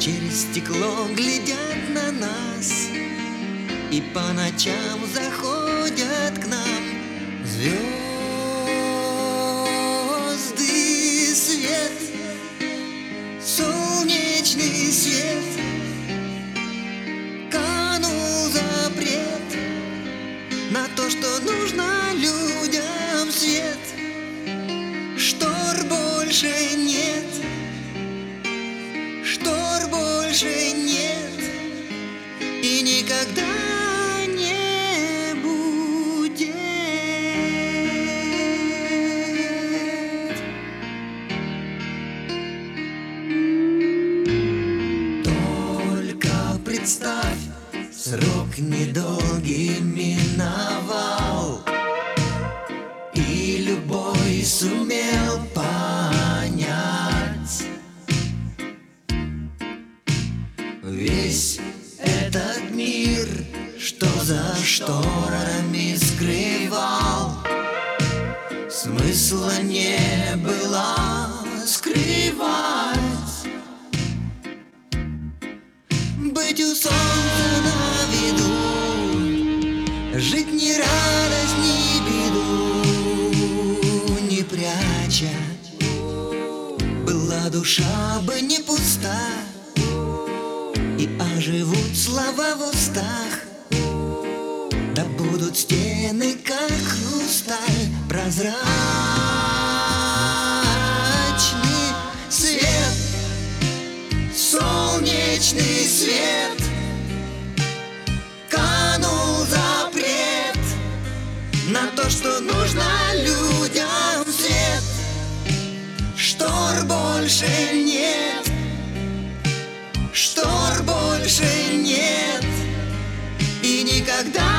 через стекло глядят на нас, и по ночам заходят к нам звезды, свет, солнечный свет. Канул запрет на то, что нужно людям свет. Штор больше нет, штор больше нет, и никогда не будет. Только представь, срок недолгий миновал, и любой сумел понять весь этот мир, что за шторами скрывал. Смысла не было скрывать. Быть у солнца на виду, жить ни радость, ни беду не пряча. Была душа бы не пуста, и оживут слова в устах. Да будут стены, как хрусталь, прозрачный свет, солнечный свет. Канул запрет на то, что нужно людям свет. Штор больше нет, штор больше нет, и никогда